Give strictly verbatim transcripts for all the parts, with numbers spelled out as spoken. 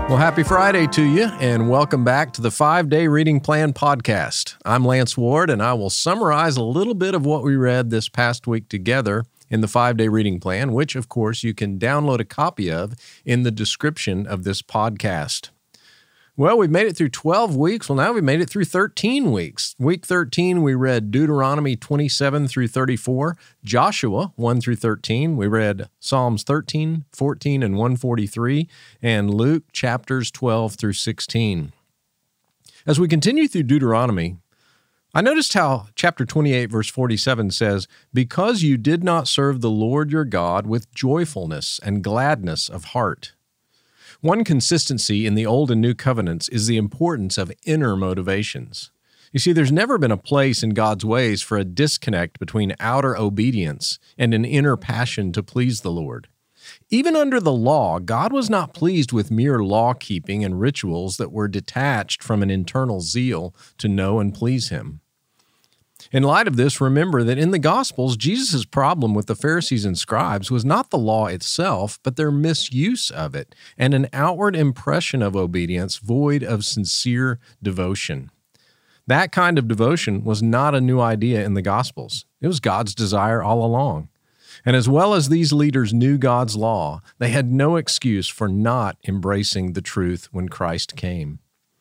Well, happy Friday to you, and welcome back to the five-day Reading Plan podcast. I'm Lance Ward, and I will summarize a little bit of what we read this past week together in the five-day Reading Plan, which, of course, you can download a copy of in the description of this podcast. Well, we've made it through twelve weeks. Well, now we've made it through thirteen weeks. Week thirteen, we read Deuteronomy twenty-seven through thirty-four, Joshua one through thirteen. We read Psalms thirteen, fourteen, and one forty-three, and Luke chapters twelve through sixteen. As we continue through Deuteronomy, I noticed how chapter twenty-eight, verse forty-seven says, "Because you did not serve the Lord your God with joyfulness and gladness of heart." One consistency in the Old and New Covenants is the importance of inner motivations. You see, there's never been a place in God's ways for a disconnect between outer obedience and an inner passion to please the Lord. Even under the law, God was not pleased with mere law-keeping and rituals that were detached from an internal zeal to know and please Him. In light of this, remember that in the Gospels, Jesus' problem with the Pharisees and scribes was not the law itself, but their misuse of it, and an outward impression of obedience void of sincere devotion. That kind of devotion was not a new idea in the Gospels. It was God's desire all along. And as well as these leaders knew God's law, they had no excuse for not embracing the truth when Christ came.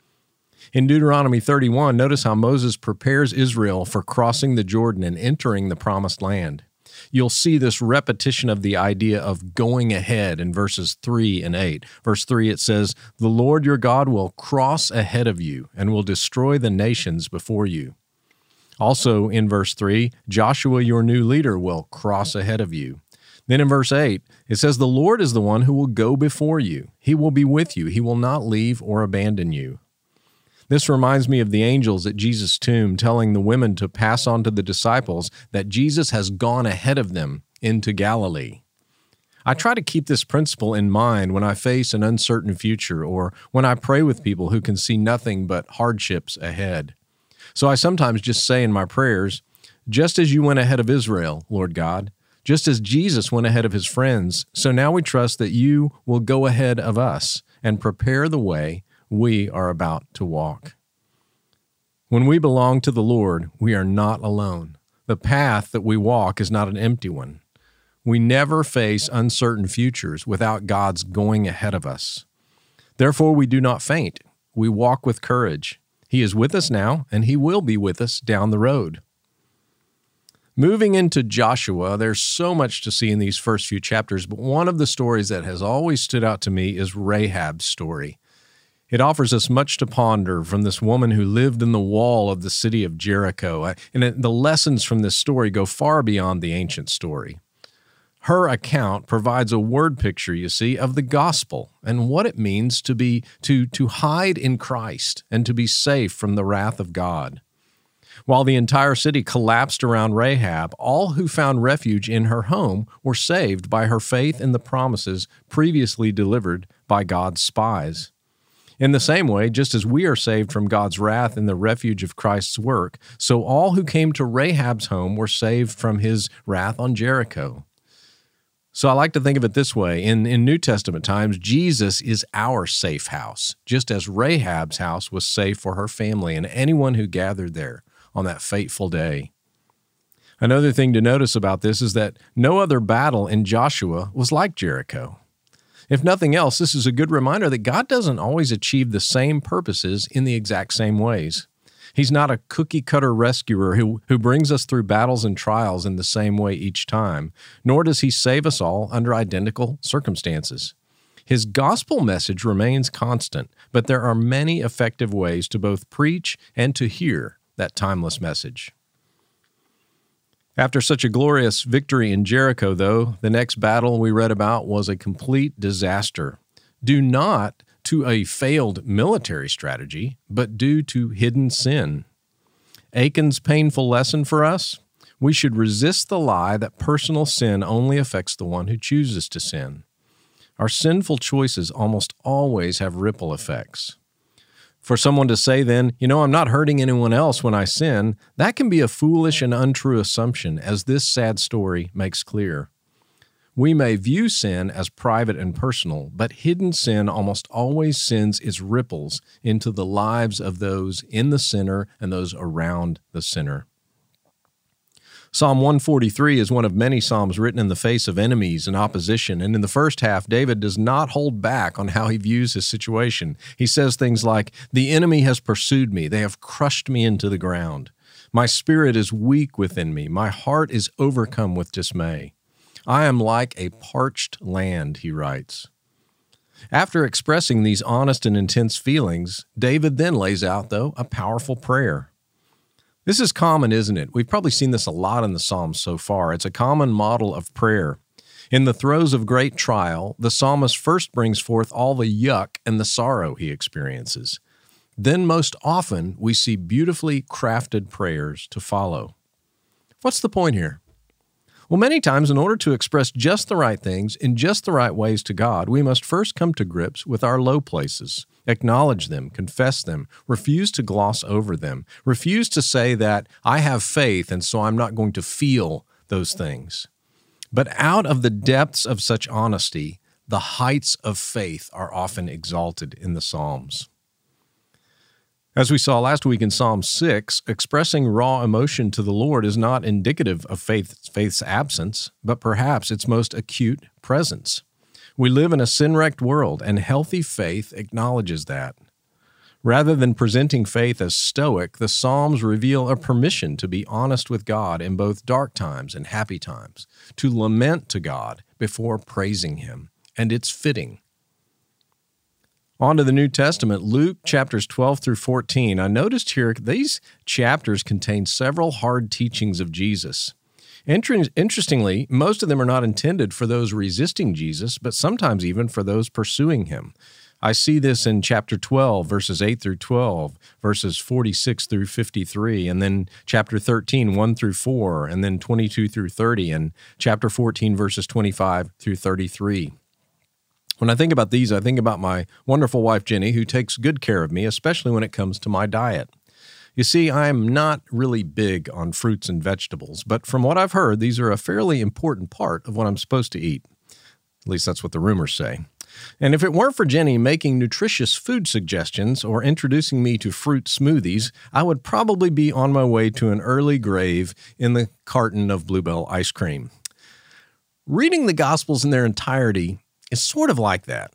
In Deuteronomy thirty-one, notice how Moses prepares Israel for crossing the Jordan and entering the Promised Land. You'll see this repetition of the idea of going ahead in verses three and eight. Verse three, it says, "The Lord your God will cross ahead of you and will destroy the nations before you." Also in verse three, Joshua your new leader will cross ahead of you. Then in verse eight, it says, "The Lord is the one who will go before you. He will be with you. He will not leave or abandon you." This reminds me of the angels at Jesus' tomb telling the women to pass on to the disciples that Jesus has gone ahead of them into Galilee. I try to keep this principle in mind when I face an uncertain future or when I pray with people who can see nothing but hardships ahead. So I sometimes just say in my prayers, "Just as you went ahead of Israel, Lord God, just as Jesus went ahead of his friends, so now we trust that you will go ahead of us and prepare the way we are about to walk." When we belong to the Lord, we are not alone. The path that we walk is not an empty one. We never face uncertain futures without God's going ahead of us. Therefore, we do not faint. We walk with courage. He is with us now, and He will be with us down the road. Moving into Joshua, there's so much to see in these first few chapters, but one of the stories that has always stood out to me is Rahab's story. It offers us much to ponder from this woman who lived in the wall of the city of Jericho, and the lessons from this story go far beyond the ancient story. Her account provides a word picture, you see, of the gospel and what it means to be to, to hide in Christ and to be safe from the wrath of God. While the entire city collapsed around Rahab, all who found refuge in her home were saved by her faith in the promises previously delivered by God's spies. In the same way, just as we are saved from God's wrath in the refuge of Christ's work, so all who came to Rahab's home were saved from his wrath on Jericho. So I like to think of it this way. In, in New Testament times, Jesus is our safe house, just as Rahab's house was safe for her family and anyone who gathered there on that fateful day. Another thing to notice about this is that no other battle in Joshua was like Jericho. If nothing else, this is a good reminder that God doesn't always achieve the same purposes in the exact same ways. He's not a cookie-cutter rescuer who, who brings us through battles and trials in the same way each time, nor does He save us all under identical circumstances. His gospel message remains constant, but there are many effective ways to both preach and to hear that timeless message. After such a glorious victory in Jericho, though, the next battle we read about was a complete disaster, due not to a failed military strategy, but due to hidden sin. Achan's painful lesson for us: we should resist the lie that personal sin only affects the one who chooses to sin. Our sinful choices almost always have ripple effects. For someone to say then, you know, I'm not hurting anyone else when I sin, that can be a foolish and untrue assumption, as this sad story makes clear. We may view sin as private and personal, but hidden sin almost always sends its ripples into the lives of those in the sinner and those around the sinner. Psalm one forty-three is one of many psalms written in the face of enemies and opposition, and in the first half, David does not hold back on how he views his situation. He says things like, "The enemy has pursued me, they have crushed me into the ground. My spirit is weak within me, my heart is overcome with dismay. I am like a parched land," he writes. After expressing these honest and intense feelings, David then lays out, though, a powerful prayer. This is common, isn't it? We've probably seen this a lot in the Psalms so far. It's a common model of prayer. In the throes of great trial, the psalmist first brings forth all the yuck and the sorrow he experiences. Then most often, we see beautifully crafted prayers to follow. What's the point here? Well, many times, in order to express just the right things in just the right ways to God, we must first come to grips with our low places, acknowledge them, confess them, refuse to gloss over them, refuse to say that I have faith and so I'm not going to feel those things. But out of the depths of such honesty, the heights of faith are often exalted in the Psalms. As we saw last week in Psalm six, expressing raw emotion to the Lord is not indicative of faith, faith's absence, but perhaps its most acute presence. We live in a sin-wrecked world, and healthy faith acknowledges that. Rather than presenting faith as stoic, the Psalms reveal a permission to be honest with God in both dark times and happy times, to lament to God before praising Him, and it's fitting. On to the New Testament, Luke chapters twelve through fourteen. I noticed here these chapters contain several hard teachings of Jesus. Interestingly, most of them are not intended for those resisting Jesus, but sometimes even for those pursuing Him. I see this in chapter twelve, verses eight through twelve, verses forty-six through fifty-three, and then chapter thirteen, one through four, and then twenty-two through thirty, and chapter fourteen, verses twenty-five through thirty-three. When I think about these, I think about my wonderful wife, Jenny, who takes good care of me, especially when it comes to my diet. You see, I'm not really big on fruits and vegetables, but from what I've heard, these are a fairly important part of what I'm supposed to eat. At least that's what the rumors say. And if it weren't for Jenny making nutritious food suggestions or introducing me to fruit smoothies, I would probably be on my way to an early grave in the carton of Bluebell ice cream. Reading the Gospels in their entirety is sort of like that.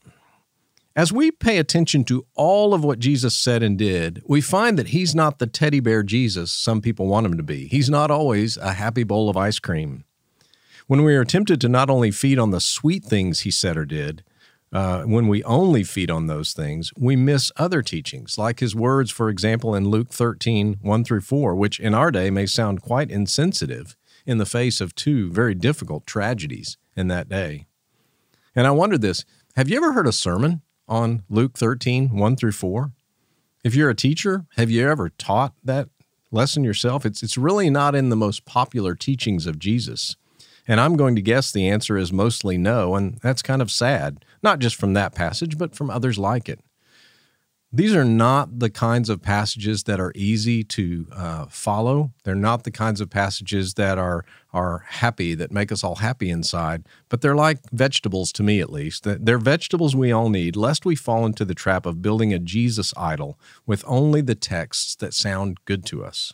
As we pay attention to all of what Jesus said and did, we find that He's not the teddy bear Jesus some people want Him to be. He's not always a happy bowl of ice cream. When we are tempted to not only feed on the sweet things He said or did, uh, when we only feed on those things, we miss other teachings, like His words, for example, in Luke thirteen, one through four, which in our day may sound quite insensitive in the face of two very difficult tragedies in that day. And I wondered this, have you ever heard a sermon on Luke thirteen, one through four? If you're a teacher, have you ever taught that lesson yourself? It's, it's really not in the most popular teachings of Jesus. And I'm going to guess the answer is mostly no, and that's kind of sad, not just from that passage, but from others like it. These are not the kinds of passages that are easy to uh, follow. They're not the kinds of passages that are are happy, that make us all happy inside, but they're like vegetables to me at least. They're vegetables we all need, lest we fall into the trap of building a Jesus idol with only the texts that sound good to us.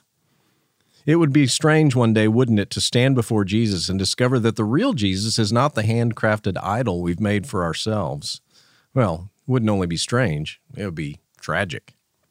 It would be strange one day, wouldn't it, to stand before Jesus and discover that the real Jesus is not the handcrafted idol we've made for ourselves. Well, it wouldn't only be strange, it would be tragic.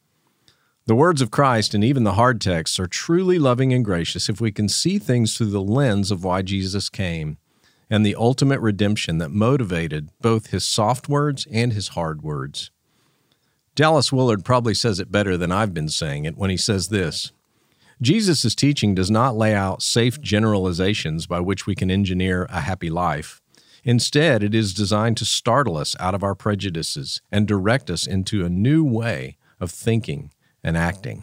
The words of Christ and even the hard texts are truly loving and gracious if we can see things through the lens of why Jesus came and the ultimate redemption that motivated both His soft words and His hard words. Dallas Willard probably says it better than I've been saying it when he says this: Jesus' teaching does not lay out safe generalizations by which we can engineer a happy life. Instead, it is designed to startle us out of our prejudices and direct us into a new way of thinking and acting.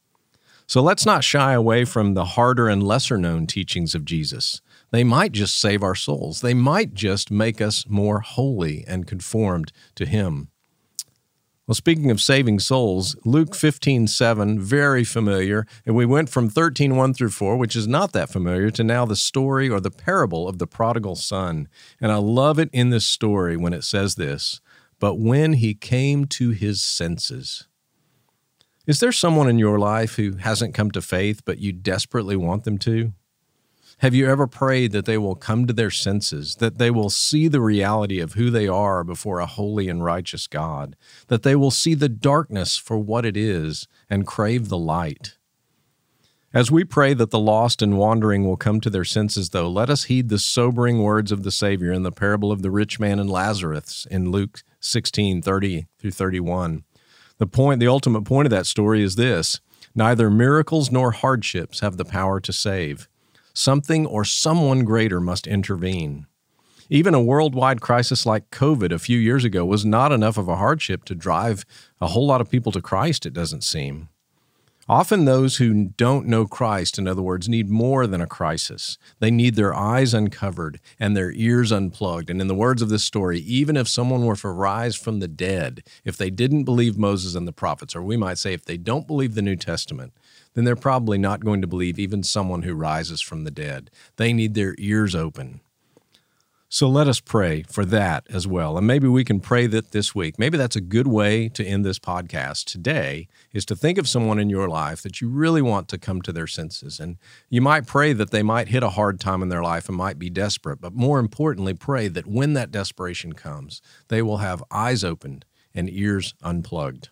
So let's not shy away from the harder and lesser-known teachings of Jesus. They might just save our souls. They might just make us more holy and conformed to Him. Well, speaking of saving souls, Luke fifteen seven, very familiar. And we went from thirteen one through four, which is not that familiar, to now the story or the parable of the prodigal son. And I love it in this story when it says this, but when he came to his senses. Is there someone in your life who hasn't come to faith, but you desperately want them to? Have you ever prayed that they will come to their senses, that they will see the reality of who they are before a holy and righteous God, that they will see the darkness for what it is and crave the light? As we pray that the lost and wandering will come to their senses, though, let us heed the sobering words of the Savior in the parable of the rich man and Lazarus in Luke sixteen thirty through thirty-one. The point, the ultimate point of that story is this: neither miracles nor hardships have the power to save. Something or someone greater must intervene. Even a worldwide crisis like COVID a few years ago was not enough of a hardship to drive a whole lot of people to Christ, it doesn't seem. Often those who don't know Christ, in other words, need more than a crisis. They need their eyes uncovered and their ears unplugged. And in the words of this story, even if someone were to rise from the dead, if they didn't believe Moses and the prophets, or we might say if they don't believe the New Testament, then they're probably not going to believe even someone who rises from the dead. They need their ears open. So let us pray for that as well. And maybe we can pray that this week. Maybe that's a good way to end this podcast today, is to think of someone in your life that you really want to come to their senses. And you might pray that they might hit a hard time in their life and might be desperate. But more importantly, pray that when that desperation comes, they will have eyes opened and ears unplugged.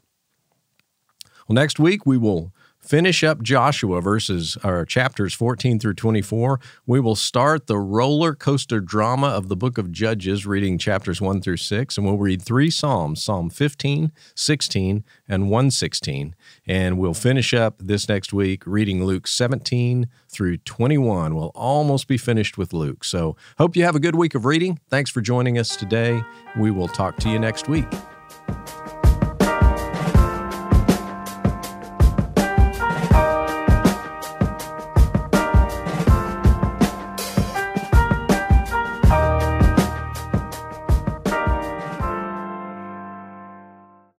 Well, next week we will finish up Joshua verses or chapters fourteen through twenty-four. We will start the roller coaster drama of the book of Judges, reading chapters one through six, and we'll read three Psalms, Psalm fifteen, sixteen, and one sixteen. And we'll finish up this next week reading Luke seventeen through twenty-one. We'll almost be finished with Luke. So hope you have a good week of reading. Thanks for joining us today. We will talk to you next week.